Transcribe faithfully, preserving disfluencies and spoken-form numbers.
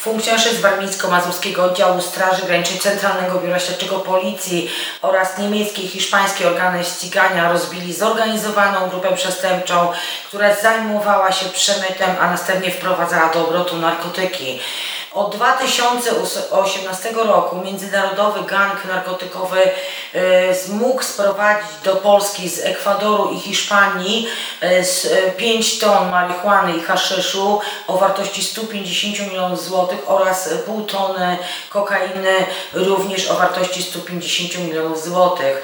Funkcjonariusze z Warmińsko-Mazurskiego Oddziału Straży Granicznej Centralnego Biura Śledczego Policji oraz niemieckie i hiszpańskie organy ścigania rozbili zorganizowaną grupę przestępczą, która zajmowała się przemytem, a następnie wprowadzała do obrotu narkotyki. Od dwa tysiące osiemnastego roku międzynarodowy gang narkotykowy y, mógł sprowadzić do Polski z Ekwadoru i Hiszpanii y, z, y, pięć ton marihuany i haszyszu o wartości stu pięćdziesięciu milionów złotych oraz pół tony kokainy również o wartości stu pięćdziesięciu milionów złotych.